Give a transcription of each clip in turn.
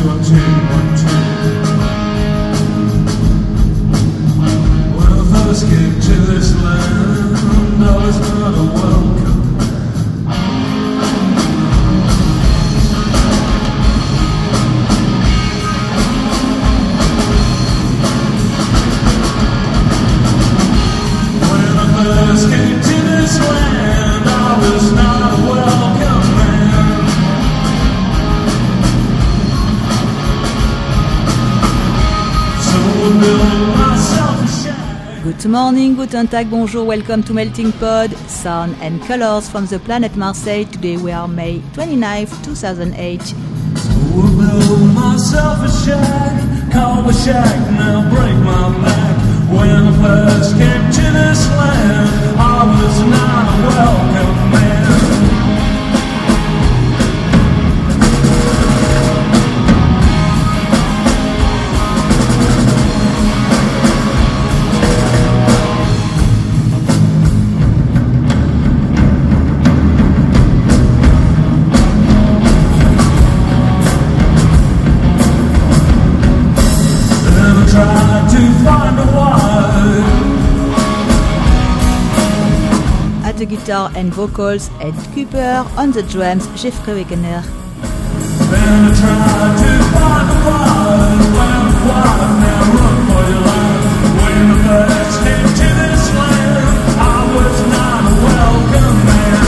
1, 2, 1, 2. When I first came to this land, I was not a welcome. When I first came to this land, I was not a welcome man. So I built myself a shack. Good morning, guten Tag, bonjour, welcome to Melting Pod, sound and colors from the planet Marseille. Today we are May 29th, 2008. So I built myself a shack, call the shack, now break my back. When I first came to this land, I was not a welcome man. Then I tried to find a why. At the guitar and vocals, Ed Cooper, on the drums, Jeffrey Wegener. Then I tried to find a why. Now run for your life. When I first came to this land, I was not a welcome man.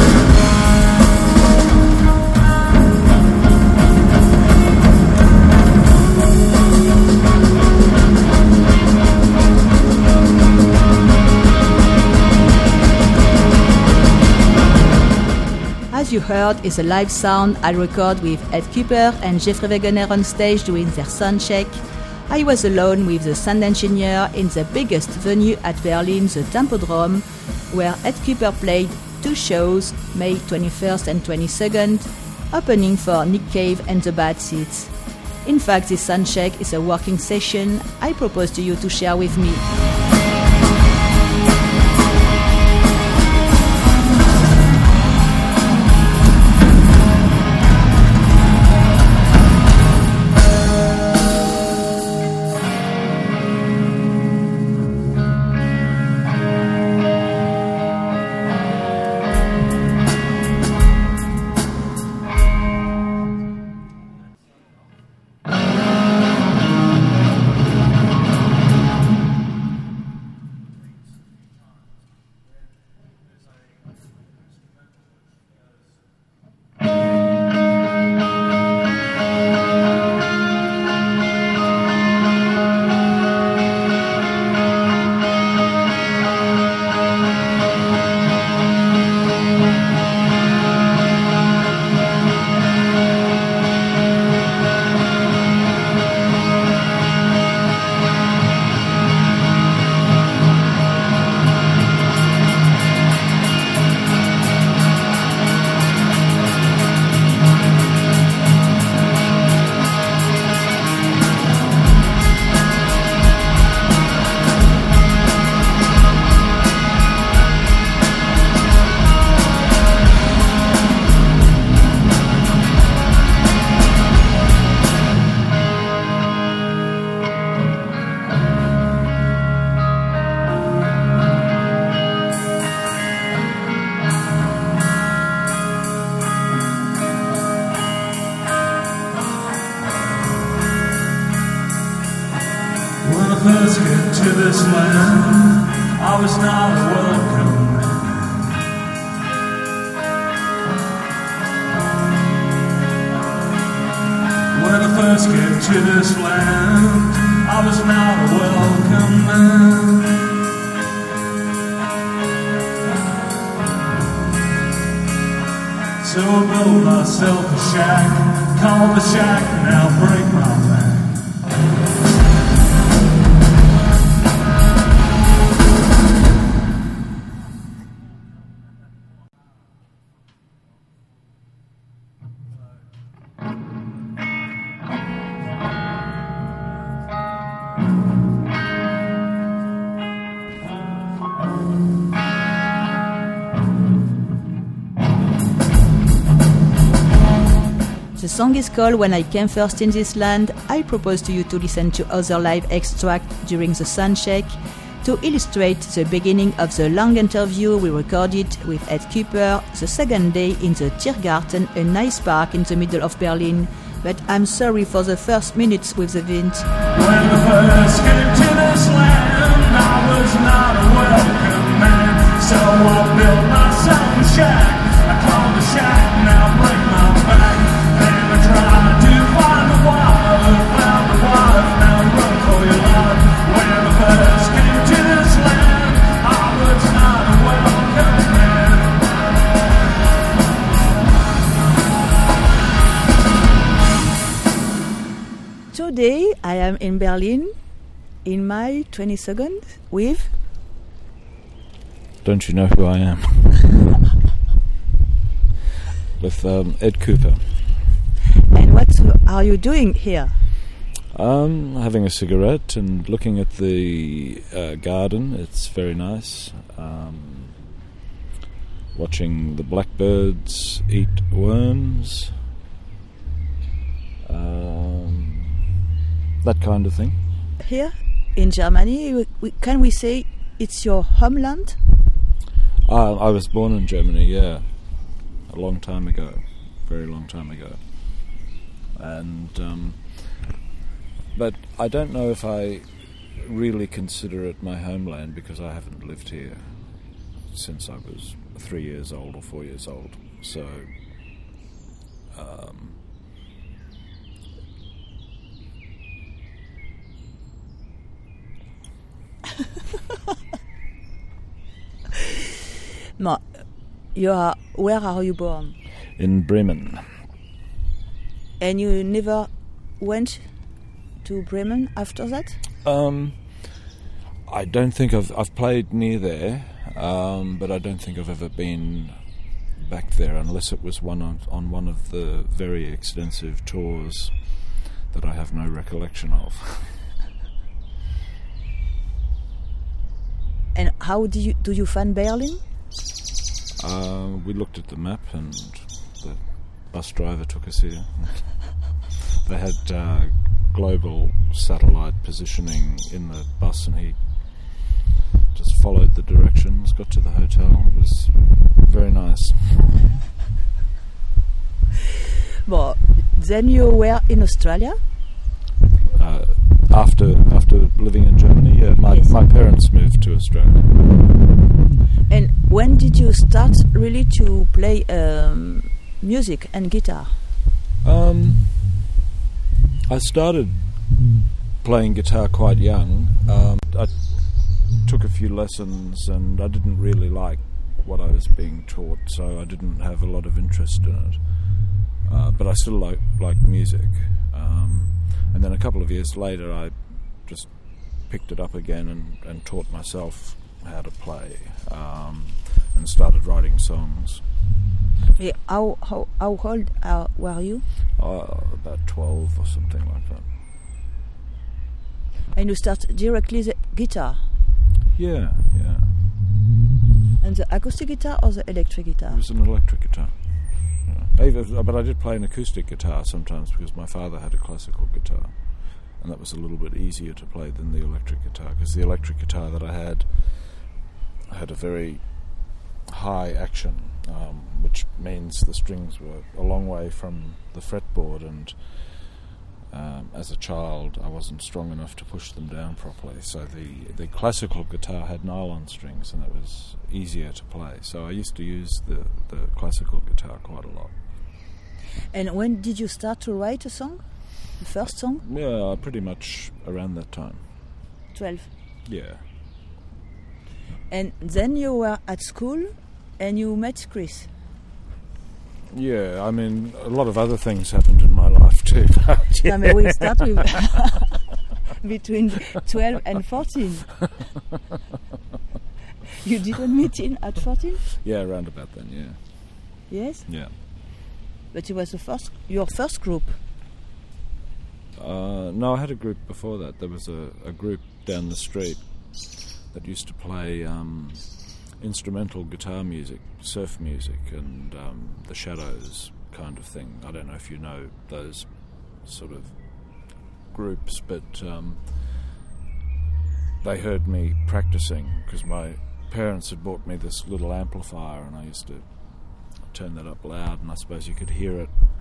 As you heard, is a live sound I record with Ed Cooper and Jeffrey Wegener on stage doing their sound check. I was alone with the sound engineer in the biggest venue at Berlin, the Tempodrom, where Ed Cooper played 2 shows, May 21st and 22nd, opening for Nick Cave and the Bad Seeds. In fact, this sound check is a working session I propose to you to share with me. When I first came to this land, I was not a welcome man. When I first came to this land, I was not a welcome man. So I built myself a shack, called the shack, now break my back. The song is called When I Came First in This Land. I propose to you to listen to other live extract during the soundcheck to illustrate the beginning of the long interview we recorded with Ed Kuepper the second day in the Tiergarten, a nice park in the middle of Berlin. But I'm sorry for the first minutes with the wind. When I first came to this land, I was not a welcome man. So I built myself a shack. I called the shack, now break my back. Then I tried to find the wild, found the wild, now run for your life. When I first came to this land, I was not a welcome man. Today I am in Berlin in my 22nd with... Don't you know who I am? With Ed Kuepper. And what are you doing here? Having a cigarette and looking at the garden. It's very nice. Watching the blackbirds eat worms. That kind of thing. Here in Germany, can we say it's your homeland? I was born in Germany, yeah. A long time ago. Very long time ago. And but I don't know if I really consider it my homeland because I haven't lived here since I was 3 years old or 4 years old. So No, where are you born? in Bremen. And you never went to Bremen after that? I don't think I've played near there, but I don't think I've ever been back there unless it was on one of the very extensive tours that I have no recollection of. And how do you find Berlin? We looked at the map and the bus driver took us here. They had global satellite positioning in the bus and he just followed the directions, got to the hotel. It was very nice. Well, then you were in Australia? After living in Germany, yeah, my parents moved to Australia. And when did you start really to play music and guitar? I started playing guitar quite young. I took a few lessons and I didn't really like what I was being taught, so I didn't have a lot of interest in it. But I still like music. And then a couple of years later I just picked it up again and taught myself how to play and started writing songs. Yeah, how old were you? About 12 or something like that. And you start directly the guitar? Yeah. And the acoustic guitar or the electric guitar? It was an electric guitar. Yeah. But I did play an acoustic guitar sometimes because my father had a classical guitar. And that was a little bit easier to play than the electric guitar, because the electric guitar that I had a very high action, which means the strings were a long way from the fretboard, and as a child I wasn't strong enough to push them down properly. So the classical guitar had nylon strings and it was easier to play. So I used to use the classical guitar quite a lot. And when did you start to write a song? The first song? Yeah, pretty much around that time. 12. Yeah. And then you were at school and you met Chris. Yeah, I mean, a lot of other things happened in my life too. I mean, we start with between 12 and 14. You didn't meet him at 14? Yeah, around about then, yeah. Yes? Yeah. But it was your first group. No, I had a group before that. There was a group down the street that used to play instrumental guitar music, surf music, and the Shadows kind of thing. I don't know if you know those sort of groups, but they heard me practicing because my parents had bought me this little amplifier, and I used to turn that up loud, and I suppose you could hear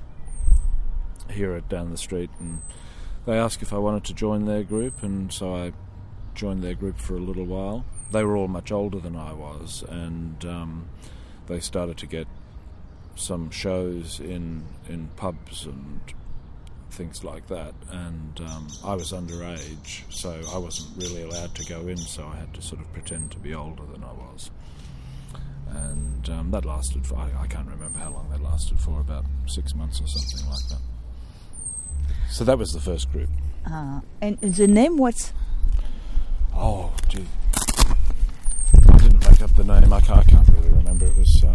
it down the street. And they asked if I wanted to join their group, and so I joined their group for a little while. They were all much older than I was, and they started to get some shows in pubs and things like that, and I was underage, so I wasn't really allowed to go in, so I had to sort of pretend to be older than I was. And that lasted for, I can't remember how long that lasted for, about 6 months or something like that. So that was the first group. And the name was? Oh, gee. I didn't make up the name. I can't really remember. It was...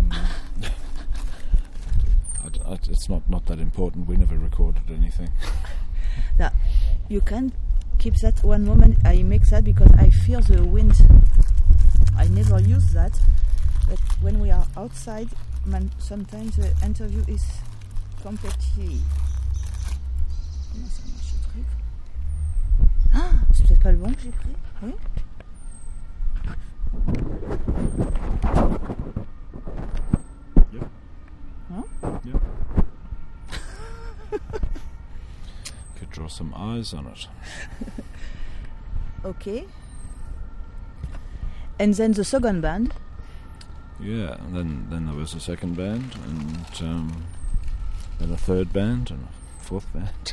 it's not that important. We never recorded anything. Now, you can keep that one moment. I make that because I fear the wind. I never use that, but when we are outside, sometimes the interview is completely... Comment ça marche ce truc? Ah, c'est peut-être pas le bon que j'ai pris. Oui. Yep. Huh? Yep. Could draw some eyes on it. Okay. And then the second band? Yeah, and then there was a second band, and then a third band, and a fourth band.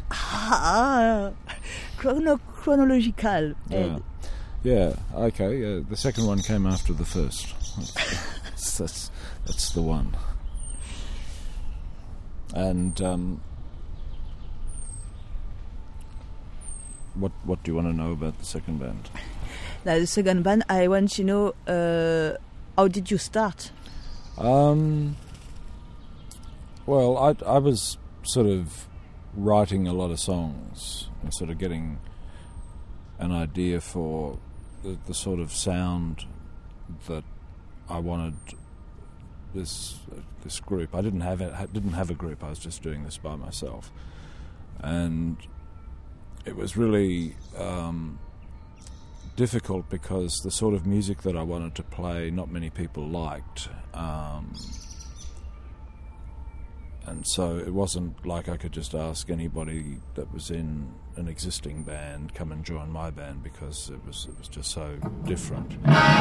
Chronological. Yeah, okay. The second one came after the first. That's the one. And what do you want to know about the second band? Now, the second band, I want to know how did you start? Well, I was sort of writing a lot of songs and sort of getting an idea for the sort of sound that I wanted this group. I didn't have a group. I was just doing this by myself, and it was really difficult because the sort of music that I wanted to play, not many people liked. And so it wasn't like I could just ask anybody that was in an existing band come and join my band, because it was just so different.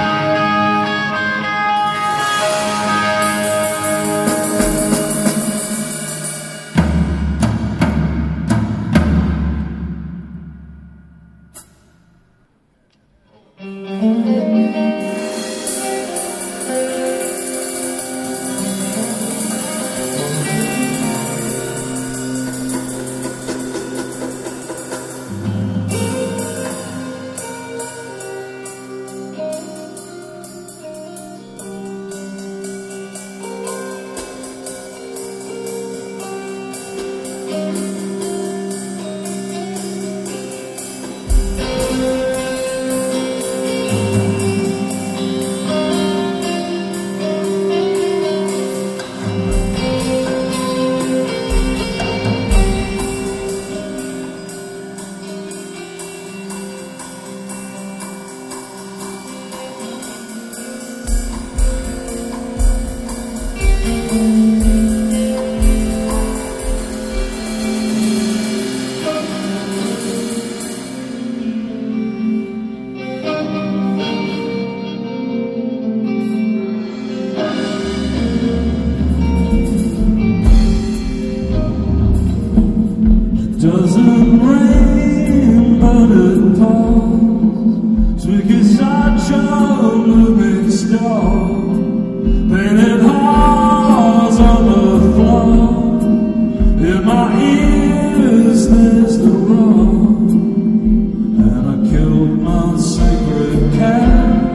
Doesn't rain, but it pours. Squeaky sideshow, moving star. Painted hearts on the floor. In my ears, there's the roar. And I killed my sacred cat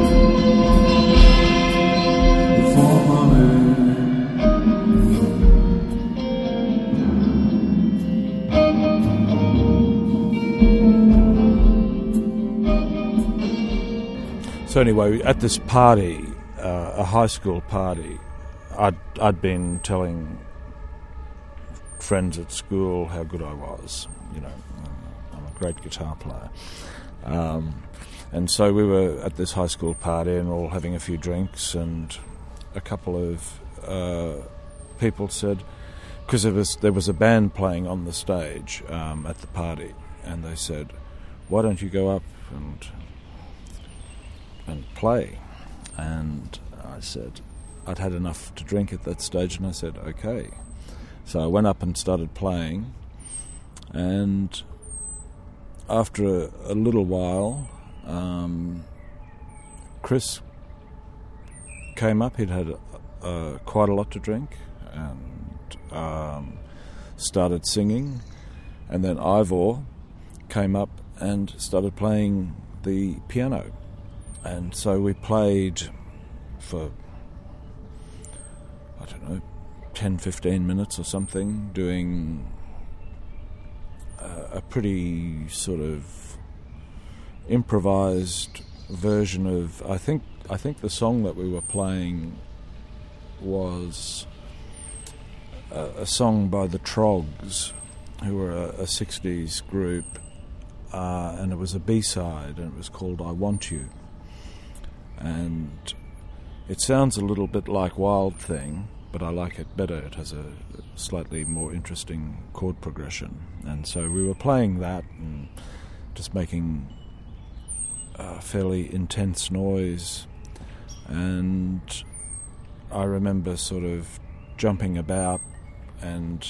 for money. So anyway, at this party, a high school party, I'd been telling friends at school how good I was. You know, I'm a great guitar player. And so we were at this high school party and all having a few drinks, and a couple of people said, because there was a band playing on the stage at the party, and they said, "Why don't you go up and play?" And I said, I'd had enough to drink at that stage, and I said, okay. So I went up and started playing, and after a little while, Chris came up. He'd had quite a lot to drink, and started singing, and then Ivor came up and started playing the piano, and so we played for, I don't know, 10-15 minutes or something, doing a pretty sort of improvised version of, I think the song that we were playing was a song by the Trogs, who were a 60s group, and it was a B-side, and it was called I Want You. And it sounds a little bit like Wild Thing, but I like it better. It has a slightly more interesting chord progression. And so we were playing that and just making fairly intense noise. And I remember sort of jumping about and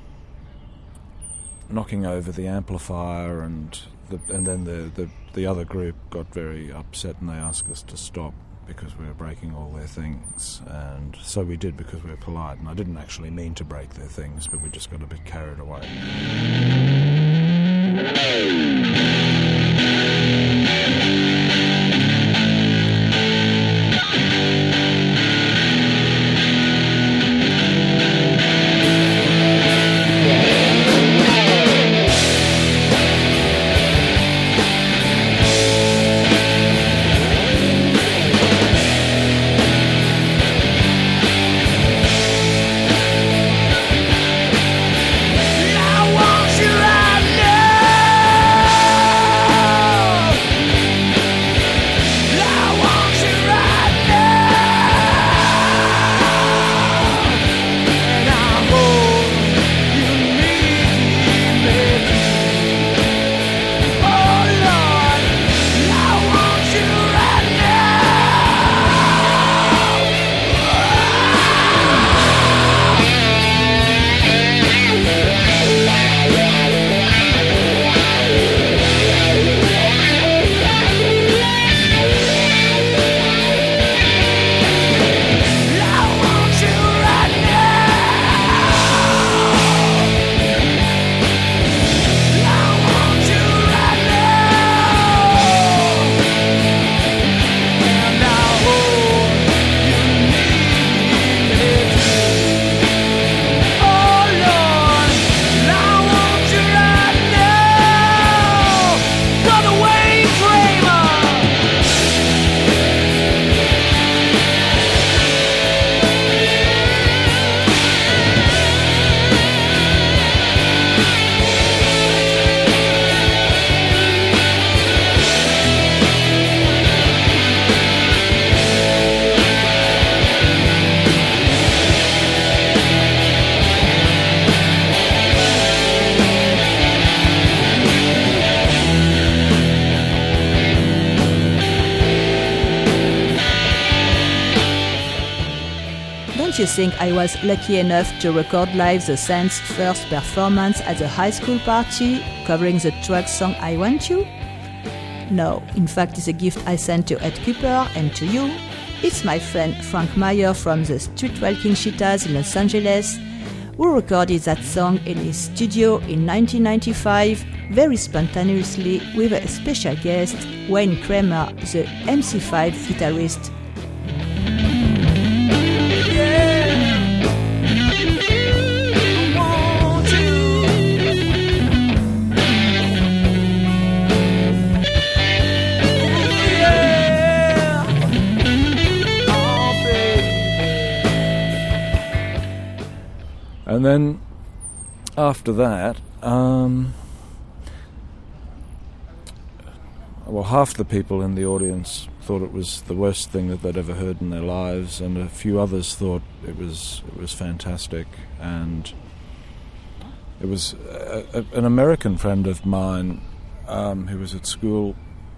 knocking over the amplifier, and then the other group got very upset and they asked us to stop because we were breaking all their things. And so we did, because we were polite, and I didn't actually mean to break their things, but we just got a bit carried away. Don't you think I was lucky enough to record live the Saints' first performance at the high school party, covering the Truck song I Want You? No, in fact it's a gift I sent to Ed Cooper and to you. It's my friend Frank Meyer from the Street Walking Cheetahs in Los Angeles, who recorded that song in his studio in 1995, very spontaneously, with a special guest, Wayne Kramer, the MC5 guitarist. And then after that, well, half the people in the audience thought it was the worst thing that they'd ever heard in their lives, and a few others thought it was fantastic. And it was an American friend of mine who was at school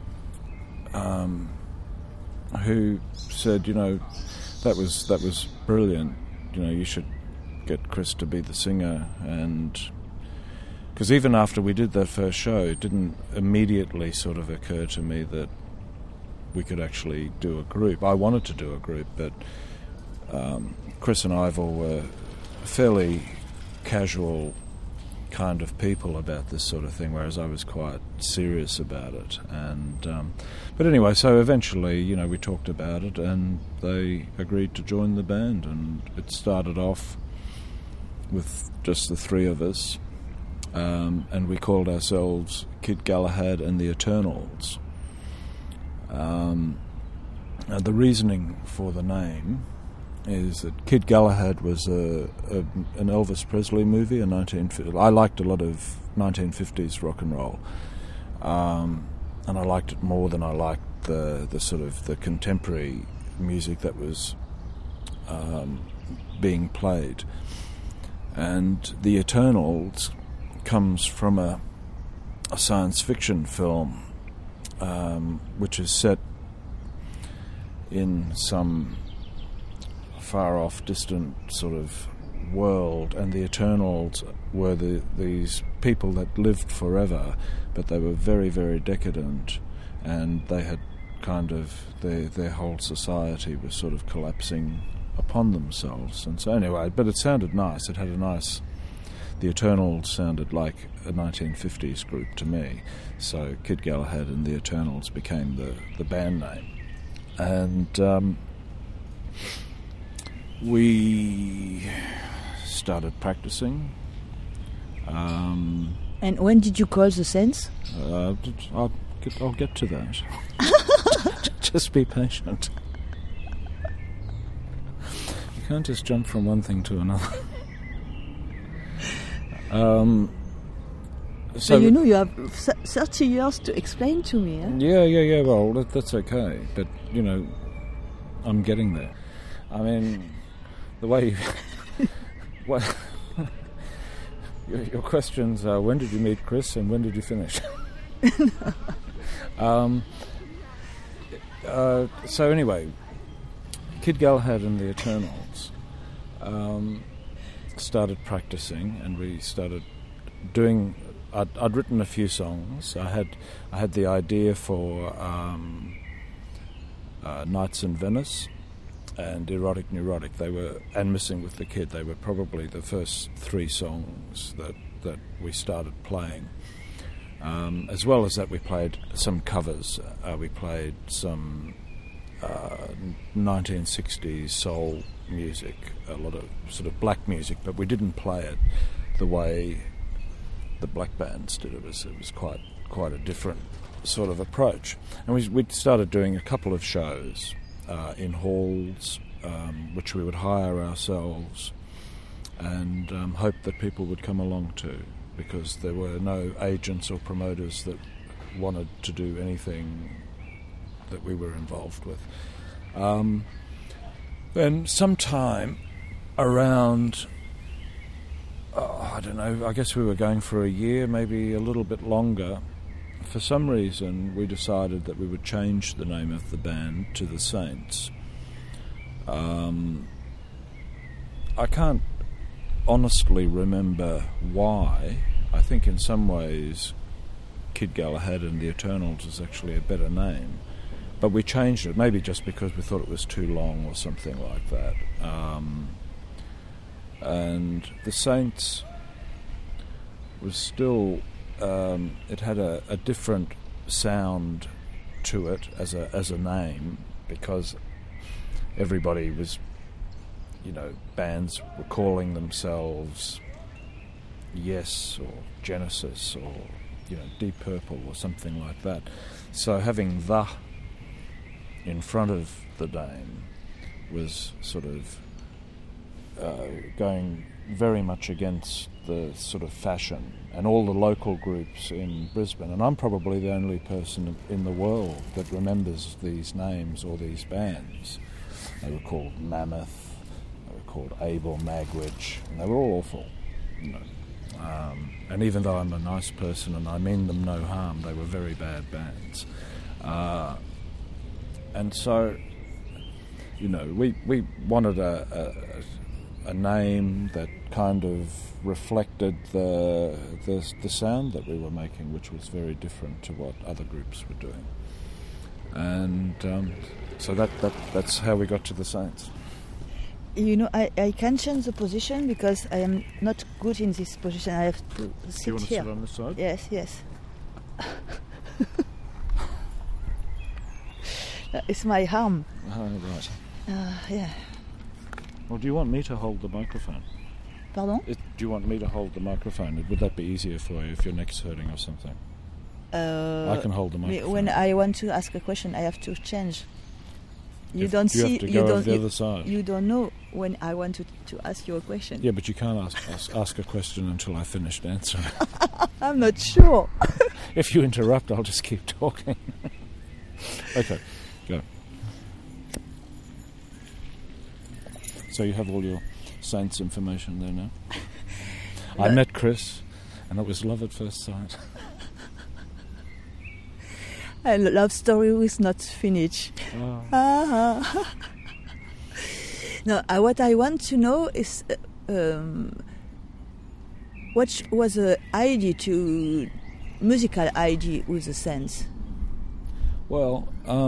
who said, that was brilliant. You should get Chris to be the singer. And because even after we did that first show, it didn't immediately sort of occur to me that we could actually do a group. I wanted to do a group, but Chris and Ivor were fairly casual kind of people about this sort of thing, whereas I was quite serious about it. And but anyway, so eventually, we talked about it, and they agreed to join the band, and it started off with just the three of us, and we called ourselves Kid Galahad and the Eternals. And the reasoning for the name is that Kid Galahad was an Elvis Presley movie in 1950. I liked a lot of 1950s rock and roll, and I liked it more than I liked the sort of the contemporary music that was being played. And the Eternals comes from a science fiction film which is set in some far-off, distant sort of world, and the Eternals were these people that lived forever, but they were very, very decadent, and they had kind of their whole society was sort of collapsing upon themselves. And so anyway, but it sounded nice. It had a nice... The Eternals sounded like a 1950s group to me, so Kid Galahad and the Eternals became the band name. And we started practicing. And when did you call the Saints? I'll get to that. Just be patient. You can't just jump from one thing to another. So you have 30 years to explain to me. Eh? Yeah. Well, that's okay. But I'm getting there. I mean, the way your questions are: when did you meet Chris, and when did you finish? So anyway, Kid Galahad and the Eternals started practicing, and we started doing. I'd written a few songs. I had the idea for Nights in Venice and Erotic Neurotic. They were, and Missing with the Kid. They were probably the first three songs that we started playing. As well as that, we played some covers. We played some 1960s soul music, a lot of sort of black music, but we didn't play it the way the black bands did. It was quite a different sort of approach. And we started doing a couple of shows in halls, which we would hire ourselves, and hope that people would come along to, because there were no agents or promoters that wanted to do anything that we were involved with. Then sometime around, I don't know, I guess we were going for a year, maybe a little bit longer. For some reason, we decided that we would change the name of the band to the Saints. I can't honestly remember why. I think in some ways Kid Galahad and the Eternals is actually a better name. But we changed it, maybe just because we thought it was too long or something like that. And the Saints was still... it had a different sound to it as a name, because everybody was, bands were calling themselves Yes or Genesis or Deep Purple or something like that. So having the in front of the name was sort of going very much against the sort of fashion, and all the local groups in Brisbane. And I'm probably the only person in the world that remembers these names or these bands. They were called Mammoth, they were called Abel Magwitch, and they were all awful, you know. And even though I'm a nice person and I mean them no harm, they were very bad bands. And so, you know, we wanted a name that kind of reflected the sound that we were making, which was very different to what other groups were doing. And so that's how we got to the Saints. You know, I can change the position because I am not good in this position. I have to sit Do you want to here. sit on this side? Yes. It's my arm. Oh, right. Yeah. Well, do you want me to hold the microphone? Pardon? Do you want me to hold the microphone? Would that be easier for you if your neck's hurting or something? I can hold the microphone. When I want to ask a question, I have to change. You Have don't to see. go You over don't. the other side. You don't know when I want to ask you a question. Yeah, but you can't ask a question until I finished answering. I'm not sure. If you interrupt, I'll just keep talking. Okay, go. So you have all your Saints information there now? I met Chris, and it was love at first sight. A love story is not finished. Oh. No, what I want to know is what was the idea to musical idea with the Saints? Well,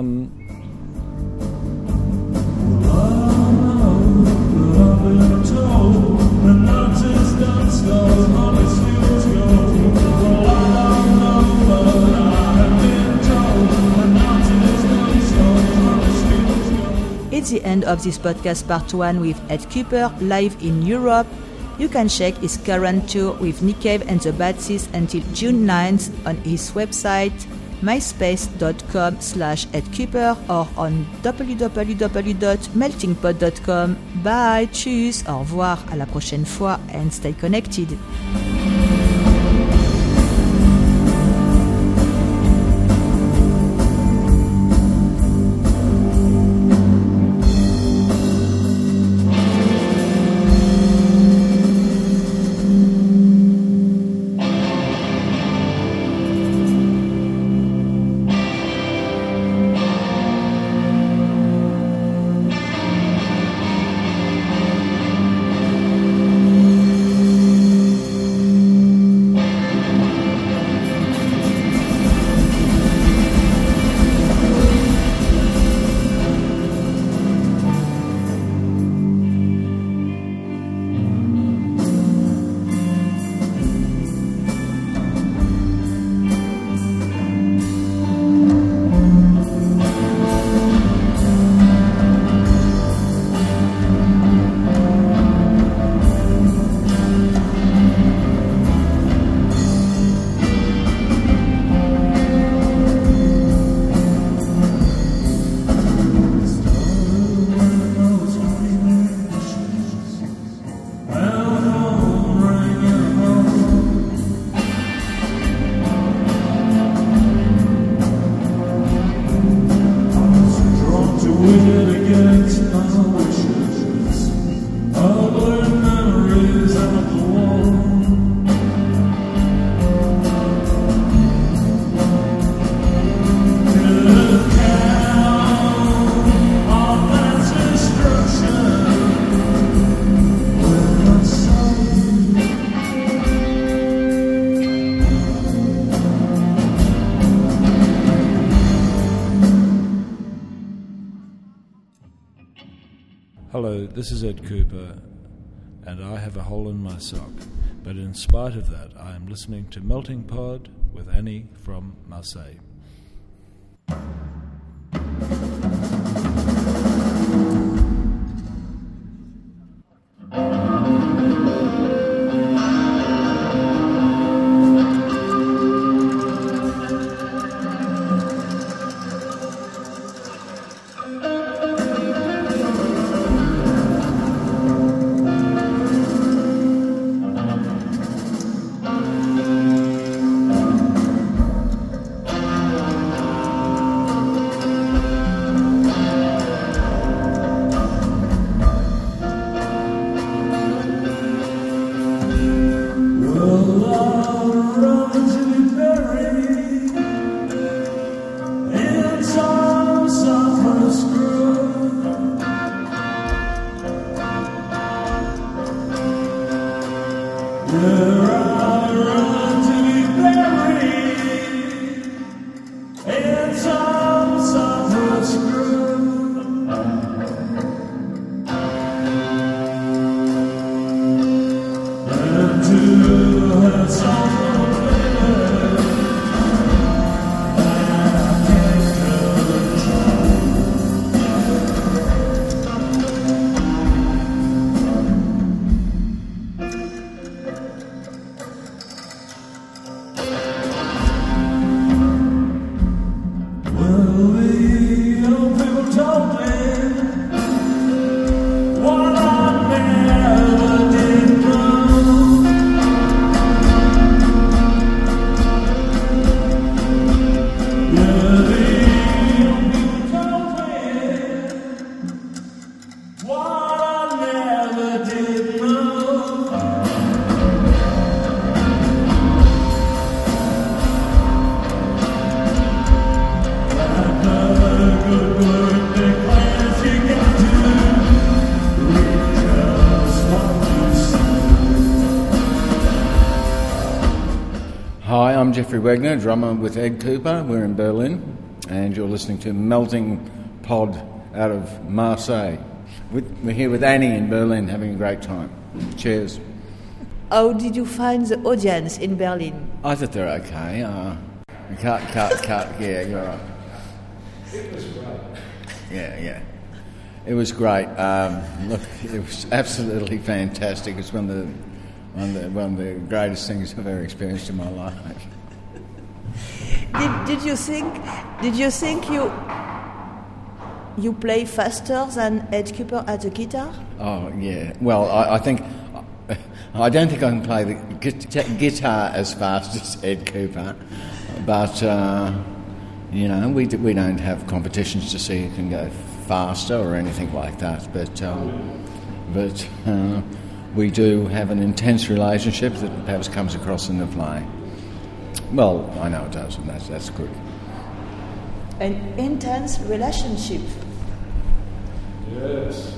It's the end of this podcast part 1 with Ed Kuepper live in Europe. You can check his current tour with Nick Cave and the Bad Seeds until June 9th on his website myspace.com/Ed Kuepper or on www.meltingpot.com. Bye, tschüss, au revoir, à la prochaine fois and stay connected. Hello, this is Ed Kuepper, and I have a hole in my sock. But in spite of that, I am listening to Melting Pod with Annie from Marseille. Jeffrey Wagner, drummer with Ed Cooper. We're in Berlin, and you're listening to Melting Pod out of Marseille. We're here with Annie in Berlin, having a great time. Cheers. How did you find the audience in Berlin? I thought they're okay. Cut. Yeah, you're right. It was great. Yeah. It was great. Look, it was absolutely fantastic. It's one of the greatest things I've ever experienced in my life. Did you think you play faster than Ed Cooper at the guitar? Oh yeah. Well, I think I don't think I can play the guitar as fast as Ed Cooper, but we don't have competitions to see who can go faster or anything like that. But we do have an intense relationship that perhaps comes across in the play. Well, I know it does, and that's good. An intense relationship. Yes.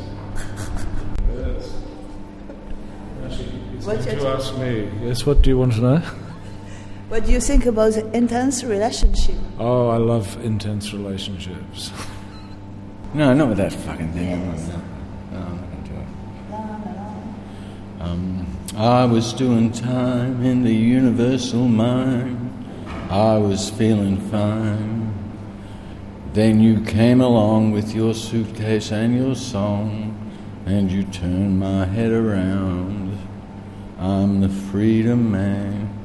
Actually, it's What's time your to ask me. Yes, what do you want to know? What do you think about the intense relationship? Oh, I love intense relationships. No, not with that fucking thing. Yes. No, I'm not going to do it. I was doing time in the universal mind. I was feeling fine. Then you came along with your suitcase and your song, and you turned my head around. I'm the freedom man.